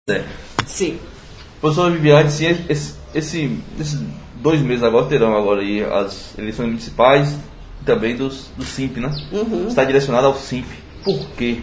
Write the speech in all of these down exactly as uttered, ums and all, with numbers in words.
É. Sim. Professora Viviane, sim, esse, esse, esses dois meses agora terão agora aí as eleições municipais e também dos, do Simp, né? Uhum. Está direcionado ao Simp. Por quê?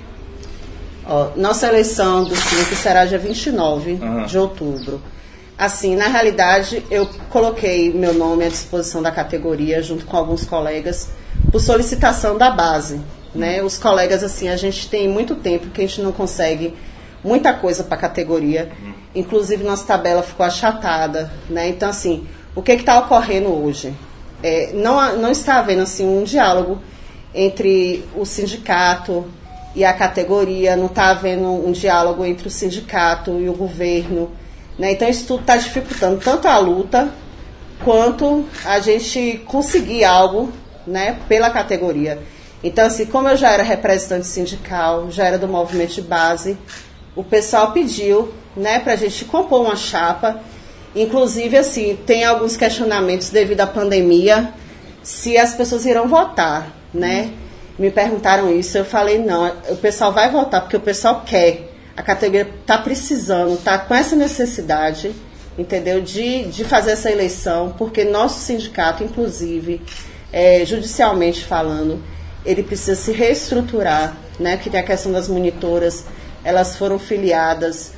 Ó, nossa eleição do Simp será dia vinte e nove Uhum. de outubro. Assim, na realidade, eu coloquei meu nome à disposição da categoria, junto com alguns colegas, por solicitação da base. Né? Os colegas, assim, a gente tem muito tempo que a gente não consegue muita coisa para a categoria. Inclusive, nossa tabela ficou achatada. Né? Então, assim, o que está ocorrendo hoje? É, não, não está havendo, assim, um diálogo entre o sindicato e a categoria, não está havendo um diálogo entre o sindicato e o governo. Né? Então, isso tudo está dificultando tanto a luta quanto a gente conseguir algo, né, pela categoria. Então, assim, como eu já era representante sindical, já era do movimento de base, o pessoal pediu, né, para a gente compor uma chapa. Inclusive, assim, tem alguns questionamentos devido à pandemia, se as pessoas irão votar, né? Me perguntaram isso, eu falei, não, o pessoal vai votar porque o pessoal quer. A categoria está precisando, está com essa necessidade, entendeu, de, de fazer essa eleição, porque nosso sindicato, inclusive, é, judicialmente falando, ele precisa se reestruturar, né, que tem a questão das monitoras, elas foram filiadas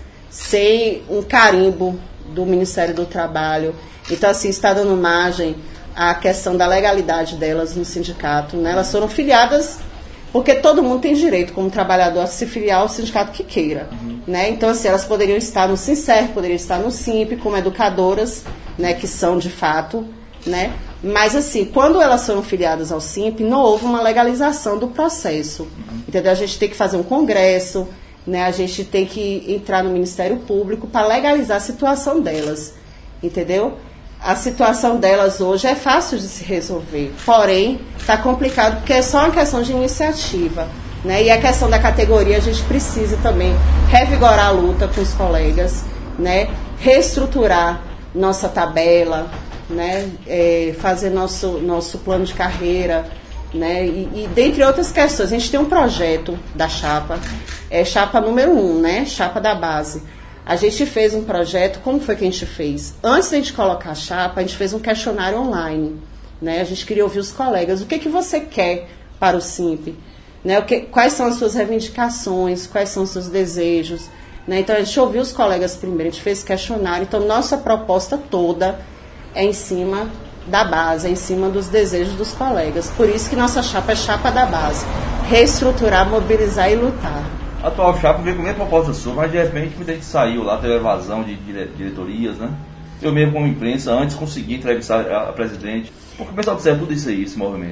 sem um carimbo do Ministério do Trabalho, então, assim, está dando margem à questão da legalidade delas no sindicato, né, elas foram filiadas porque todo mundo tem direito, como trabalhador, a se filiar ao sindicato que queira. Uhum. Né? Então, assim, elas poderiam estar no Sincer, poderiam estar no Simp, como educadoras, né, que são de fato. Né? Mas, assim, quando elas foram filiadas ao Simp, não houve uma legalização do processo. Uhum. Entendeu? A gente tem que fazer um congresso, né? A gente tem que entrar no Ministério Público para legalizar a situação delas. Entendeu? A situação delas hoje é fácil de se resolver, porém está complicado porque é só uma questão de iniciativa, né? E a questão da categoria, a gente precisa também revigorar a luta com os colegas, né? Reestruturar nossa tabela, né? É, fazer nosso, nosso plano de carreira, né? E, e dentre outras questões, a gente tem um projeto da chapa, é chapa número um, né? Chapa da base. A gente fez um projeto, como foi que a gente fez? Antes de a gente colocar a chapa, a gente fez um questionário online. Né? A gente queria ouvir os colegas. O que, que você quer para o Simp? Né? O que, quais são as suas reivindicações? Quais são os seus desejos? Né? Então, a gente ouviu os colegas primeiro, a gente fez questionário. Então, nossa proposta toda é em cima da base, é em cima dos desejos dos colegas. Por isso que nossa chapa é chapa da base. Reestruturar, mobilizar e lutar. A atual chapa veio com a mesma proposta sua, mas de repente muita gente saiu lá, teve evasão de dire- diretorias, né? Eu mesmo, como imprensa, antes consegui entrevistar a, a presidente. Por que o pessoal observa tudo isso aí, esse movimento?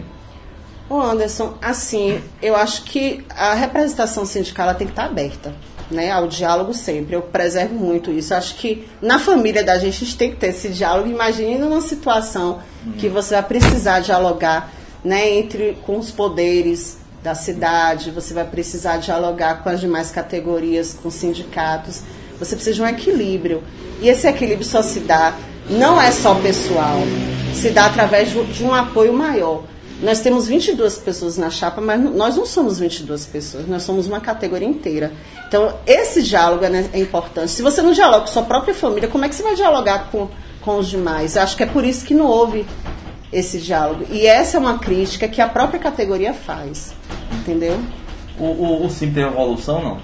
Ô Anderson, assim, eu acho que a representação sindical ela tem que estar aberta, né, ao diálogo sempre. Eu preservo muito isso. Acho que na família da gente a gente tem que ter esse diálogo. Imagine numa situação hum. que você vai precisar dialogar, né, entre, com os poderes da cidade, você vai precisar dialogar com as demais categorias, com sindicatos, você precisa de um equilíbrio, e esse equilíbrio só se dá, não é só pessoal, se dá através de um apoio maior. Nós temos vinte e duas pessoas na chapa, mas nós não somos vinte e duas pessoas, nós somos uma categoria inteira. Então, esse diálogo é, né, é importante. Se você não dialoga com sua própria família, como é que você vai dialogar com, com os demais? Eu acho que é por isso que não houve esse diálogo. E essa é uma crítica que a própria categoria faz. Entendeu? O, o, o Simp tem evolução, não?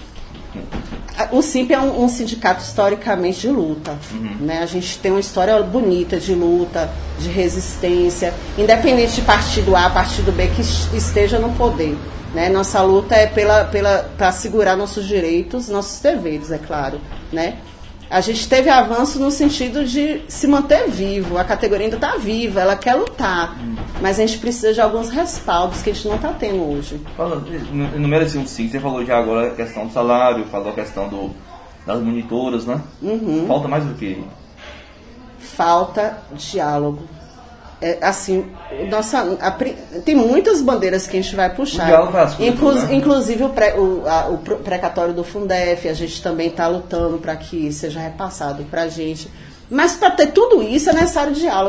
O Simp é um, um sindicato historicamente de luta. Uhum. Né? A gente tem uma história bonita de luta, de resistência, independente de partido A, partido B que esteja no poder. Né? Nossa luta é pela, pela, para assegurar nossos direitos, nossos deveres, é claro. Né? A gente teve avanço no sentido de se manter vivo. A categoria ainda está viva, ela quer lutar. Hum. Mas a gente precisa de alguns respaldos que a gente não está tendo hoje. Fala, no merecia um sim. Você falou já agora a questão do salário, falou a questão do, das monitoras, né? Uhum. Falta mais o quê? Falta diálogo. É, assim, nossa, a, tem muitas bandeiras que a gente vai puxar. Inclu, né? Inclusive o, pré, o, a, o precatório do Fundef, a gente também está lutando para que seja repassado para a gente. Mas para ter tudo isso é necessário diálogo.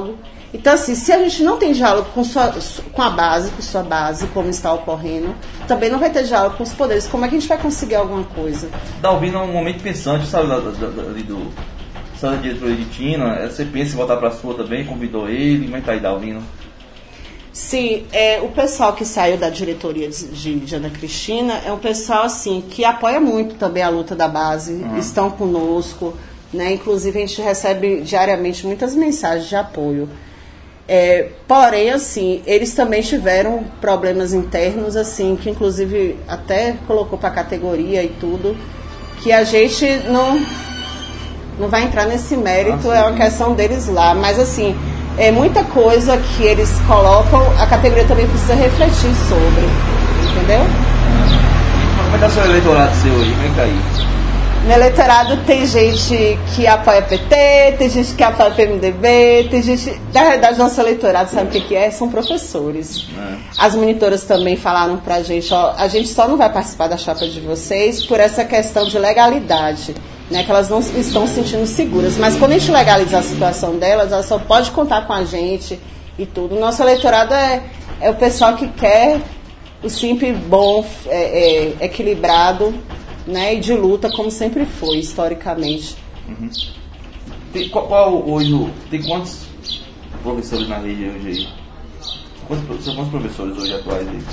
Então, assim, se a gente não tem diálogo com, sua, com a base, com sua base, como está ocorrendo, também não vai ter diálogo com os poderes. Como é que a gente vai conseguir alguma coisa? Dalvino é um momento pensante, sabe, da, da, da, ali do... Sabe, da diretoria de Tina, você pensa em voltar para a sua também, convidou ele, como é que tá aí, Dalvino? Sim, é, o pessoal que saiu da diretoria de, de Ana Cristina é um pessoal, assim, que apoia muito também a luta da base, uhum. Estão conosco, né? Inclusive a gente recebe diariamente muitas mensagens de apoio. É, porém, assim, eles também tiveram problemas internos, assim, que inclusive até colocou para a categoria e tudo, que a gente não, não vai entrar nesse mérito, Nossa, é uma questão deles lá, mas assim, é muita coisa que eles colocam, a categoria também precisa refletir sobre, entendeu? Como é que é o seu eleitorado seu aí? Como é que tá aí? No eleitorado tem gente que apoia P T, tem gente que apoia P M D B, tem gente... Na verdade, nosso eleitorado, sabe o que, que é? São professores. É. As monitoras também falaram pra gente, ó, a gente só não vai participar da chapa de vocês por essa questão de legalidade, né? Que elas não estão se sentindo seguras. Mas quando a gente legalizar a situação delas, elas só pode contar com a gente e tudo. O nosso eleitorado é, é o pessoal que quer o simples bom, é, é, equilibrado, né, e de luta, como sempre foi, historicamente. Uhum. Tem, qual, qual hoje, tem quantos professores na rede hoje aí? Quantos, são quantos professores hoje atuais aí?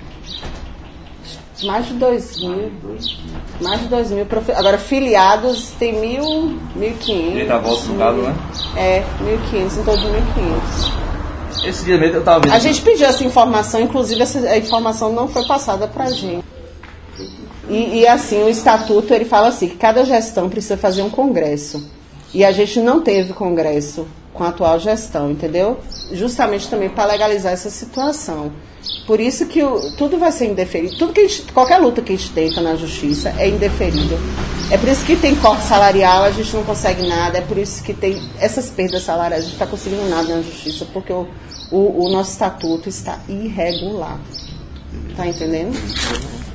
Mais de dois mil. Mais de dois mil. Profe... Agora, filiados tem mil, mil e quinhentos. Direito à volta no caso, né? É, mil e quinhentos, em torno de mil e quinhentos. Esse dia mesmo eu estava vendo. A gente pediu essa informação, inclusive essa informação não foi passada pra gente. E, e assim, o estatuto, ele fala assim, que cada gestão precisa fazer um congresso. E a gente não teve congresso com a atual gestão, entendeu? Justamente também para legalizar essa situação. Por isso que o, tudo vai ser indeferido. Tudo que a gente, qualquer luta que a gente tenta na justiça é indeferível. É por isso que tem corte salarial, a gente não consegue nada. É por isso que tem essas perdas salariais, a gente não está conseguindo nada na justiça, porque o, o, o nosso estatuto está irregular. Tá entendendo?